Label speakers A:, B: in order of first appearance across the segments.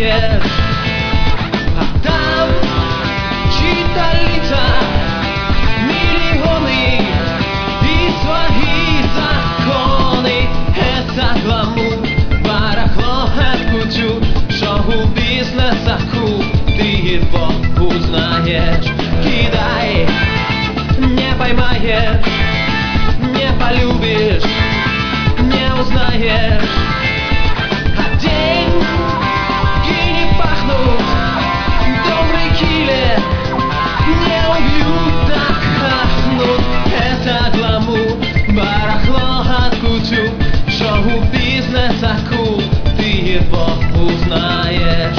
A: знаешь, а там чьи-то лица, миллионы и свои законы. Это гламур, барахло, кутюр, шоу-бизнеса кул. Ты его узнаешь, кидай, не поймаешь, не полюбишь, не узнаешь. А деньги не пахнут, добрый киллер не убьют, так хахнут. Это гламур, барахло от кутюр, шоу-бизнеса кул. Ты его узнаешь.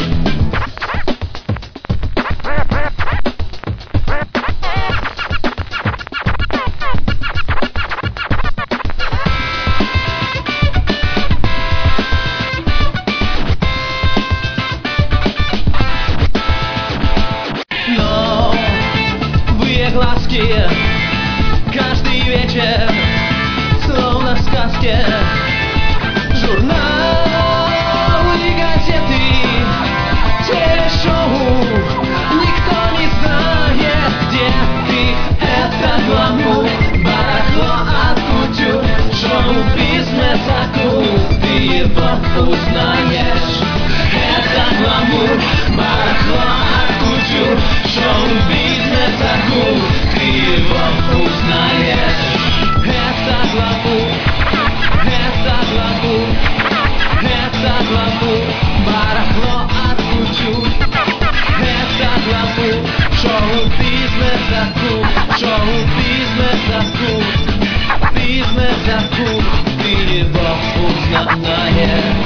A: Глазки каждый вечер, словно в сказке. Журналы, газеты, телешоу, никто не знает, где ты. Это гламур, барахло от кутюр, шоу-бизнеса кул. Ты его узнаешь. Это гламур, барахло от кутюр, шоу-бизнеса кул. Ты его узнаешь. Это гламур, барахло от кутюр. Это гламур, шоу-бизнеса кул, шоу-бизнеса кул, бизнеса кул. Ты его узнаешь.